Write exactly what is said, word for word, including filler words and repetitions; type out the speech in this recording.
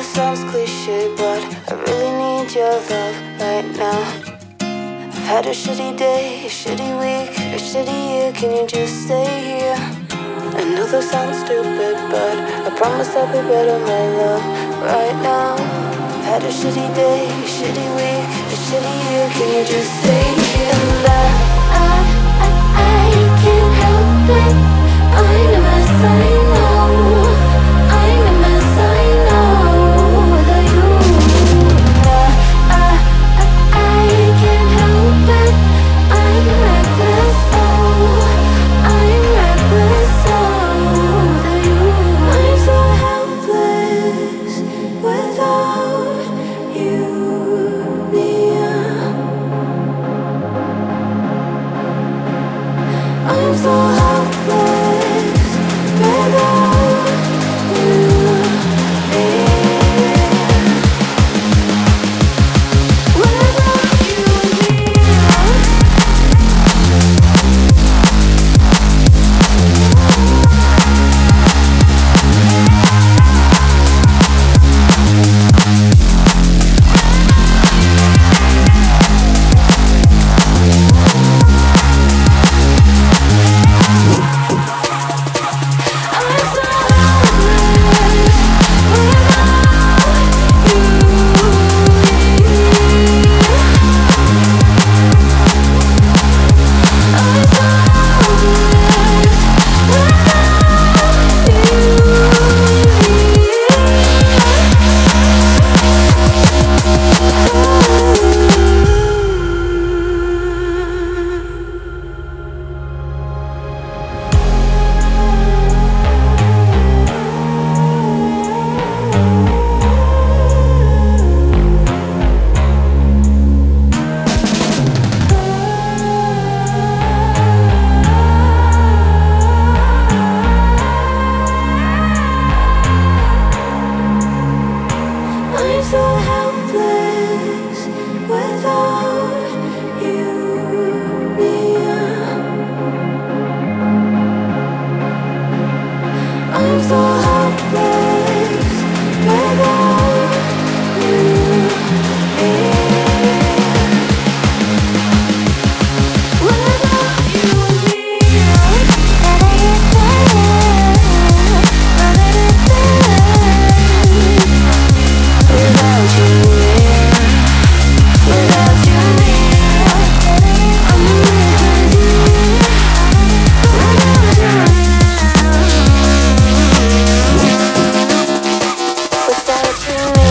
sounds cliche, but I really need your love right now. I've had a shitty day, a shitty week, a shitty year. Can you just stay here? I know that sounds stupid, but I promise I'll be better, my love, right now. I've had a shitty day, a shitty week, a shitty year. Can you just stay here? And I, I, I, I can't help it. I'm a mess, I know. I'm a mess, I know that you. I, I, I, I can't help it. I'm reckless, oh. I'm reckless, oh, that you. I'm so helpless without you near. I'm so helpless without you near. Without you near. I'm so helpless without you near. I'm so helpless without you near. Without you near. Without you near, without you near, I'm with you. Without you near.